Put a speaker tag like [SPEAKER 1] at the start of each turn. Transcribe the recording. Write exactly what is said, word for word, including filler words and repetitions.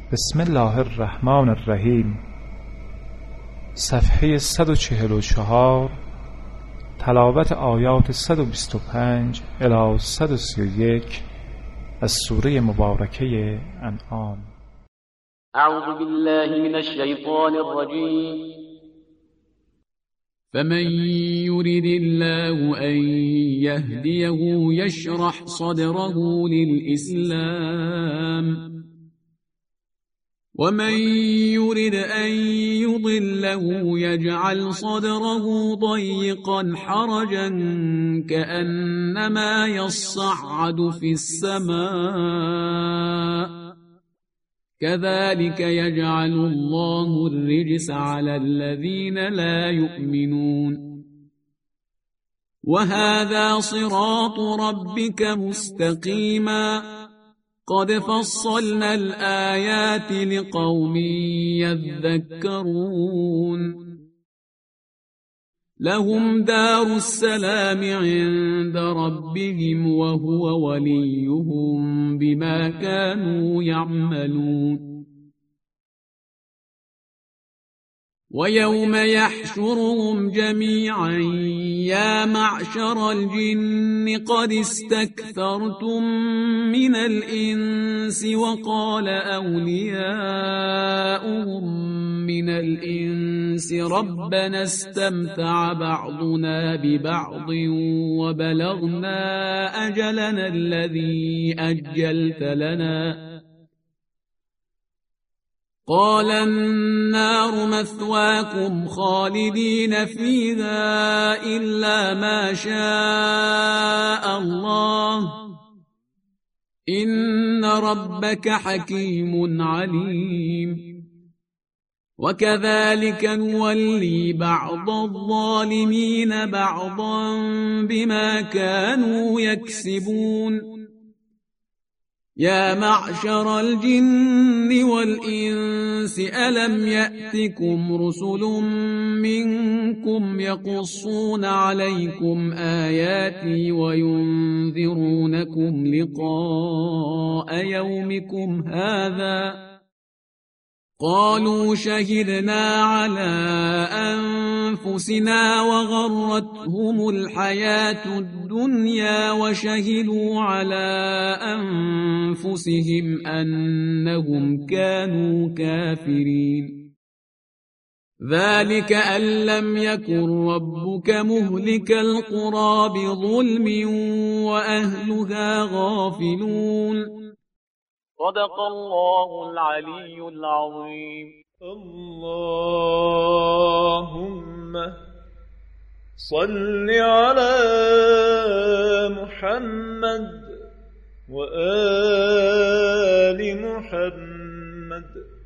[SPEAKER 1] بسم الله الرحمن الرحیم. صفحه صد و چهل و چهار، تلاوت آیات صد و بیست و پنج الی صد و سی و یک از سوره مبارکه انعام.
[SPEAKER 2] اعوذ بالله من الشیطان الرجیم.
[SPEAKER 3] فمن يرد الله أن يهديه يشرح صدره للإسلام ومن يرد أن يضله يجعل صدره ضيقا حرجا كأنما يصعد في السماء كذلك يجعل الله الرجس على الذين لا يؤمنون وهذا صراط ربك مستقيما قد فصلنا الآيات لقوم يذكرون لهم دار السلام عند ربهم وهو وليهم بما كانوا يعملون ويوم يحشرهم جميعا يا معشر الجن قد استكثرتم من الإنس وقال أولياؤهم من الإنس ربنا استمتع بعضنا ببعض وبلغنا أجلنا الذي أجلت لنا قال النار مثواكم خالدين فيها إلا ما شاء الله إن ربك حكيم عليم وكذلك نولي بعض الظالمين بعضا بما كانوا يكسبون يا معشر الجن والإنس ألم يأتكم رسل منكم يقصون عليكم آياتي وينذرونكم لقاء يومكم هذا قالوا شهدنا على أنفسنا وغرتهم الحياة الدنيا وشهدوا على أنفسهم أنهم كانوا كافرين ذلك أن لم يكن ربك مهلك القرى بظلم وأهلها غافلون.
[SPEAKER 2] صدق الله العلي العظيم.
[SPEAKER 4] اللهم صل على محمد وآل محمد